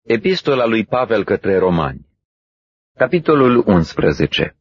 Epistola lui Pavel către Romani, capitolul 11.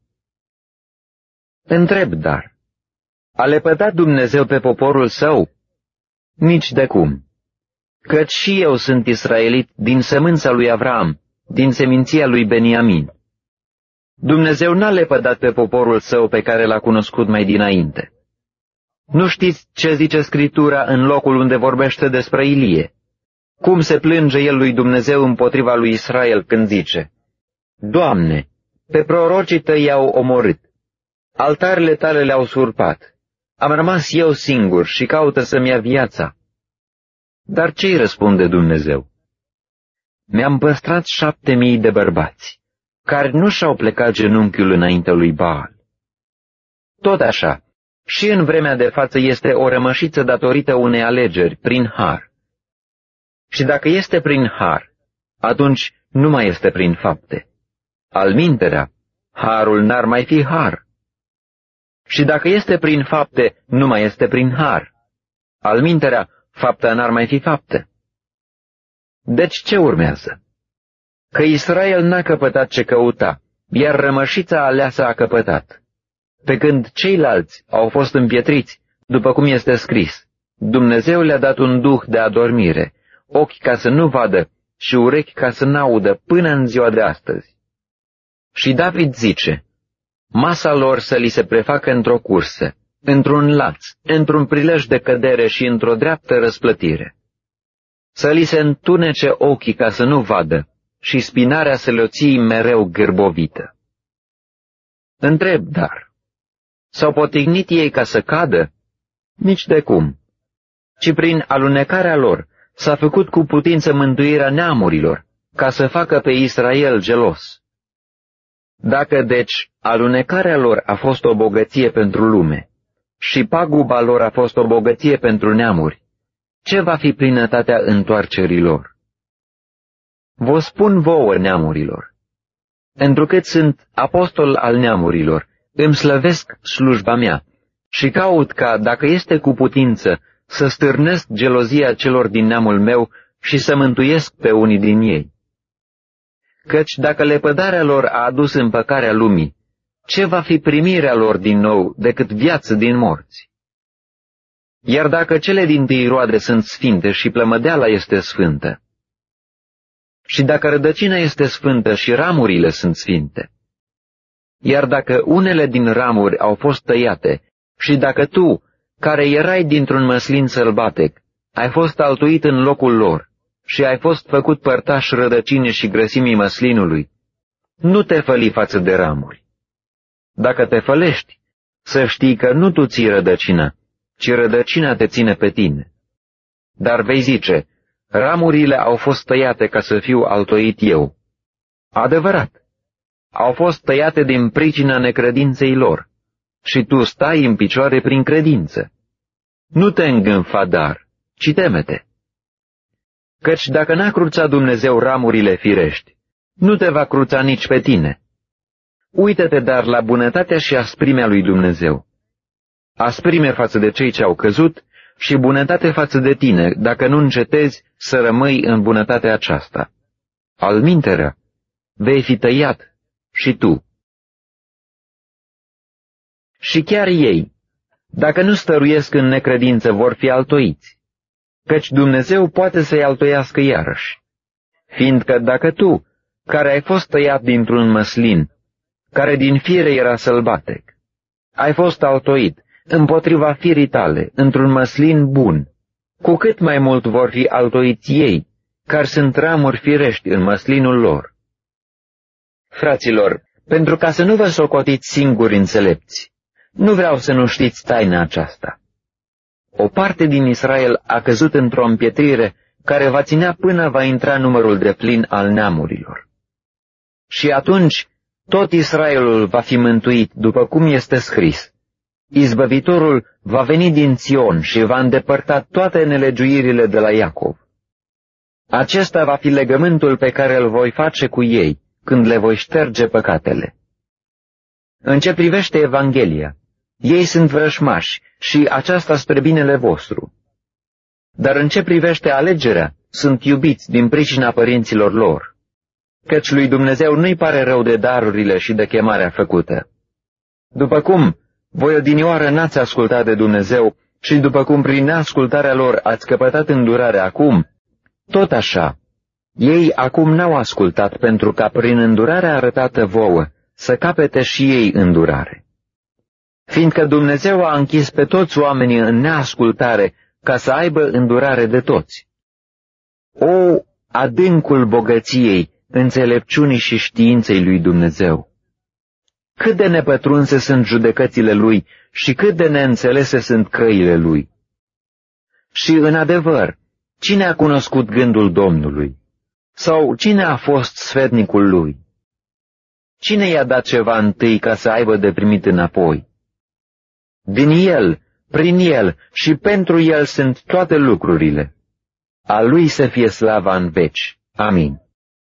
Întreb, dar, a lepădat Dumnezeu pe poporul său? Nici de cum, căci și eu sunt israelit din sămânța lui Avram, din seminția lui Beniamin. Dumnezeu n-a lepădat pe poporul său pe care l-a cunoscut mai dinainte. Nu știți ce zice Scriptura în locul unde vorbește despre Ilie? Cum se plânge el lui Dumnezeu împotriva lui Israel când zice: Doamne, pe prorocii tăi i-au omorât, altarele tale le-au surpat, am rămas eu singur și caută să-mi ia viața. Dar ce-i răspunde Dumnezeu? Mi-am păstrat 7.000 de bărbați, care nu și-au plecat genunchiul înaintea lui Baal. Tot așa, și în vremea de față este o rămășiță datorită unei alegeri, prin har. Și dacă este prin har, atunci nu mai este prin fapte. Alminterea, harul n-ar mai fi har. Și dacă este prin fapte, nu mai este prin har. Alminterea, fapta n-ar mai fi fapte. Deci ce urmează? Că Israel n-a căpătat ce căuta, iar rămășița aleasă a căpătat. Pe când ceilalți au fost împietriți, după cum este scris, Dumnezeu le-a dat un duh de adormire, ochi ca să nu vadă și urechi ca să n-audă până în ziua de astăzi. Și David zice: masa lor să li se prefacă într-o cursă, într-un laț, într-un prilej de cădere și într-o dreaptă răsplătire. Să li se întunece ochii ca să nu vadă și spinarea să le-o ții mereu gârbovită. Întreb, dar, s-au potignit ei ca să cadă? Nici de cum, ci prin alunecarea lor s-a făcut cu putință mântuirea neamurilor, ca să facă pe Israel gelos. Dacă, deci, alunecarea lor a fost o bogăție pentru lume și paguba lor a fost o bogăție pentru neamuri, ce va fi plinătatea întoarcerii lor? Vă spun vouă, neamurilor, întrucât sunt apostol al neamurilor, îmi slăvesc slujba mea și caut ca, dacă este cu putință, să stârnesc gelozia celor din neamul meu și să mântuiesc pe unii din ei. Căci dacă lepădarea lor a adus împăcarea lumii, ce va fi primirea lor din nou decât viață din morți? Iar dacă cele dintâi roade sunt sfinte și plămădeala este sfântă, și dacă rădăcina este sfântă și ramurile sunt sfinte, iar dacă unele din ramuri au fost tăiate, și dacă tu, care erai dintr-un măslin sălbatec, ai fost altuit în locul lor și ai fost făcut părtaș rădăcinii și grăsimii măslinului, nu te făli față de ramuri. Dacă te fălești, să știi că nu tu ții rădăcina, ci rădăcina te ține pe tine. Dar vei zice: ramurile au fost tăiate ca să fiu altoit eu. Adevărat, au fost tăiate din pricina necredinței lor, și tu stai în picioare prin credință. Nu te îngânfa, dar, ci teme-te. Căci dacă n-a cruțat Dumnezeu ramurile firești, nu te va cruța nici pe tine. Uită-te dar la bunătatea și asprimea lui Dumnezeu. Asprime față de cei ce au căzut și bunătate față de tine, dacă nu încetezi să rămâi în bunătatea aceasta. Alminterea, vei fi tăiat și tu. Și chiar ei, dacă nu stăruiesc în necredință, vor fi altoiți, căci Dumnezeu poate să-i altoiască iarăși. Fiindcă dacă tu, care ai fost tăiat dintr-un măslin, care din fire era sălbatec, ai fost altoit împotriva firii tale, într-un măslin bun, cu cât mai mult vor fi altoiți ei, care sunt ramuri firești în măslinul lor. Fraților, pentru ca să nu vă socotiți singuri înțelepți, nu vreau să nu știți taina aceasta. O parte din Israel a căzut într-o împietrire care va ținea până va intra numărul deplin al neamurilor. Și atunci tot Israelul va fi mântuit, după cum este scris: Izbăvitorul va veni din Sion și va îndepărta toate nelegiuirile de la Iacov. Acesta va fi legământul pe care îl voi face cu ei, când le voi șterge păcatele. În ce privește Evanghelia, ei sunt vrășmași și aceasta spre binele vostru. dar în ce privește alegerea, sunt iubiți din pricina părinților lor, căci lui Dumnezeu nu-i pare rău de darurile și de chemarea făcută. După cum voi odinioară n-ați ascultat de Dumnezeu și după cum prin neascultarea lor ați căpătat îndurare acum, tot așa, ei acum n-au ascultat pentru ca prin îndurarea arătată vouă să capete și ei îndurare. Fiindcă Dumnezeu a închis pe toți oamenii în neascultare ca să aibă îndurare de toți. O, adâncul bogăției, înțelepciunii și științei lui Dumnezeu! Cât de nepătrunse sunt judecățile lui și cât de neînțelese sunt căile lui! Și, în adevăr, cine a cunoscut gândul Domnului? Sau cine a fost sfetnicul lui? Cine i-a dat ceva întâi ca să aibă de primit înapoi? Din el, prin el și pentru el sunt toate lucrurile. A lui să fie slava în veci. Amin.